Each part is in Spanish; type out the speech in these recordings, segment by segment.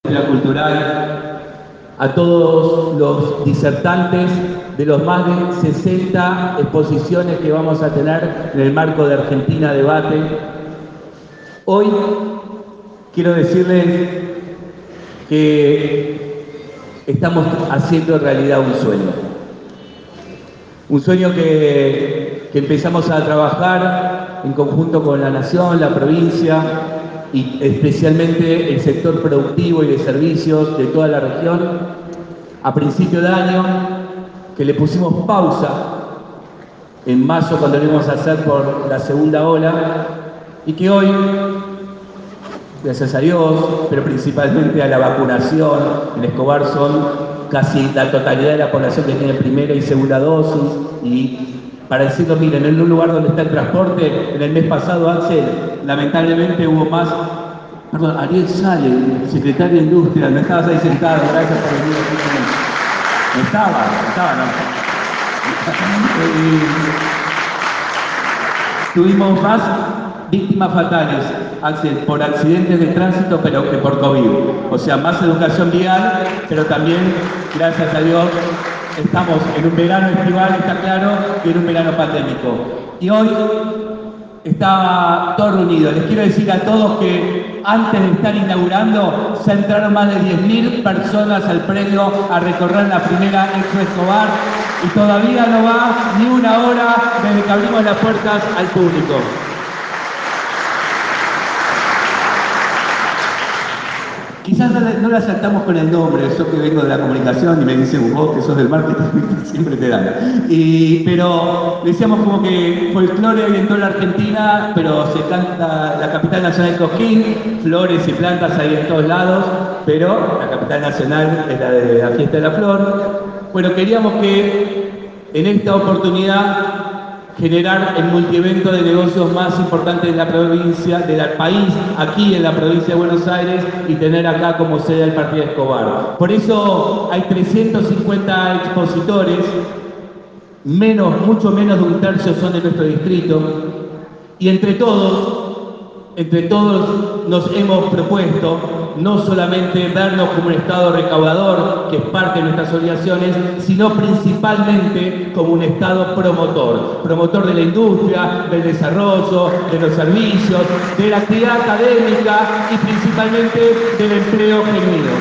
cultural, a todos los disertantes de los más de 60 exposiciones que vamos a tener en el marco de Argentina Debate. Hoy quiero decirles que estamos haciendo realidad un sueño que empezamos a trabajar en conjunto con la Nación, la provincia y especialmente el sector productivo y de servicios de toda la región a principio de año, que le pusimos pausa en marzo cuando lo íbamos a hacer por la segunda ola y que hoy, gracias a Dios, pero principalmente a la vacunación, en Escobar son casi la totalidad de la población que tiene primera y segunda dosis, y para decirlo, miren, en un lugar donde está el transporte, en el mes pasado, Axel, lamentablemente hubo más. Perdón, Ariel Sale, secretario de Industria, no estabas ahí sentado, gracias por venir aquí también. No estaba, no. Tuvimos más víctimas fatales, Axel, por accidentes de tránsito, pero que por COVID. O sea, más educación vial, pero también, gracias a Dios, estamos en un verano estival, está claro, y en un verano pandémico. Y hoy está todo reunido. Les quiero decir a todos que antes de estar inaugurando se entraron más de 10.000 personas al predio a recorrer la primera Expo Escobar y todavía no va ni una hora desde que abrimos las puertas al público. Quizás no la saltamos con el nombre, yo que vengo de la comunicación y me dicen vos que sos del marketing, siempre te dan. Pero decíamos como que folclore hay en toda la Argentina, pero se canta la capital nacional de Cosquín, flores y plantas hay en todos lados, pero la capital nacional es la de la fiesta de la flor. Bueno, queríamos que en esta oportunidad generar el multievento de negocios más importante de la provincia, del país, aquí en la provincia de Buenos Aires, y tener acá como sede el Partido Escobar. Por eso hay 350 expositores, mucho menos de un tercio son de nuestro distrito, y entre todos nos hemos propuesto no solamente vernos como un Estado recaudador, que es parte de nuestras obligaciones, sino principalmente como un Estado promotor de la industria, del desarrollo, de los servicios, de la actividad académica y principalmente del empleo genuino.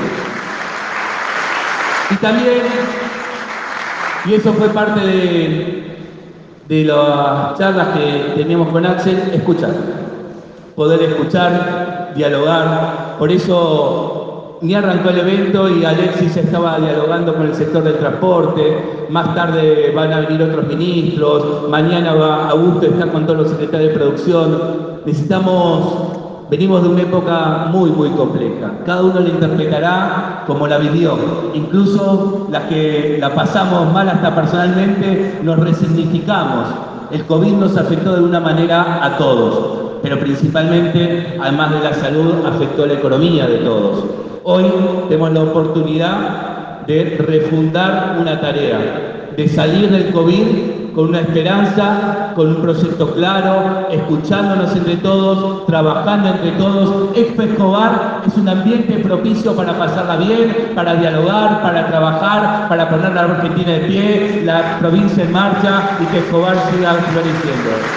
Y también, y eso fue parte de las charlas que teníamos con Axel, poder escuchar, dialogar. Por eso ni arrancó el evento y Alexis estaba dialogando con el sector del transporte. Más tarde van a venir otros ministros, mañana va Augusto a estar con todos los secretarios de producción. Venimos de una época muy compleja. Cada uno la interpretará como la vivió. Incluso las que la pasamos mal hasta personalmente, nos resignificamos. El COVID nos afectó de una manera a todos, pero principalmente, además de la salud, afectó la economía de todos. Hoy tenemos la oportunidad de refundar una tarea, de salir del COVID con una esperanza, con un proyecto claro, escuchándonos entre todos, trabajando entre todos. Expo Escobar es un ambiente propicio para pasarla bien, para dialogar, para trabajar, para poner la Argentina de pie, la provincia en marcha y que Escobar siga floreciendo.